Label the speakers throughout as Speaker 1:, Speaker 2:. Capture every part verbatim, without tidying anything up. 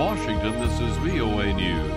Speaker 1: Washington, this is V O A News.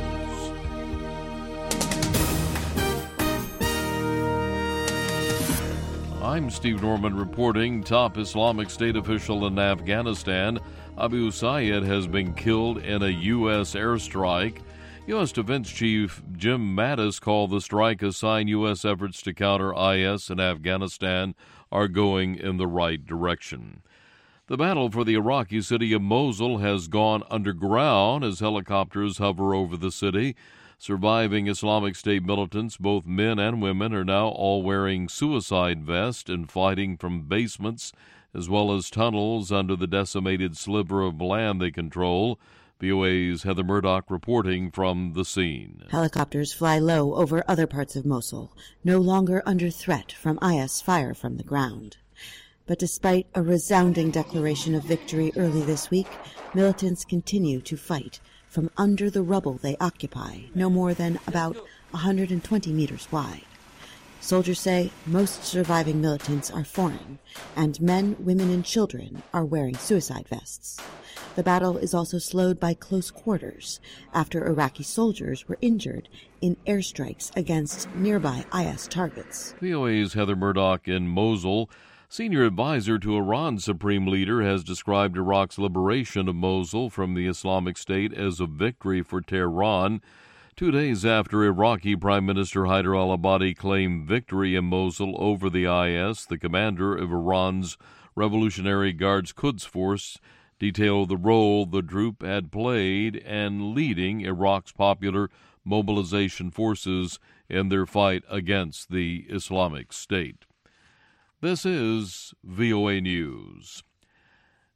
Speaker 1: I'm Steve Norman reporting. Top Islamic State official in Afghanistan, Abu Sayyid, has been killed in a U S airstrike. U S Defense Chief Jim Mattis called the strike a sign U S efforts to counter I S in Afghanistan are going in the right direction. The battle for the Iraqi city of Mosul has gone underground as helicopters hover over the city. Surviving Islamic State militants, both men and women, are now all wearing suicide vests and fighting from basements as well as tunnels under the decimated sliver of land they control. V O A's Heather Murdoch reporting from the scene.
Speaker 2: Helicopters fly low over other parts of Mosul, no longer under threat from I S fire from the ground. But despite a resounding declaration of victory early this week, militants continue to fight from under the rubble they occupy, no more than about one hundred twenty meters wide. Soldiers say most surviving militants are foreign, and men, women, and children are wearing suicide vests. The battle is also slowed by close quarters after Iraqi soldiers were injured in airstrikes against nearby I S targets.
Speaker 1: V O A's Heather Murdoch in Mosul. Senior advisor to Iran's supreme leader has described Iraq's liberation of Mosul from the Islamic State as a victory for Tehran. Two days after Iraqi Prime Minister Haider al-Abadi claimed victory in Mosul over the I S, the commander of Iran's Revolutionary Guards Quds Force detailed the role the troop had played in leading Iraq's popular mobilization forces in their fight against the Islamic State. This is V O A News.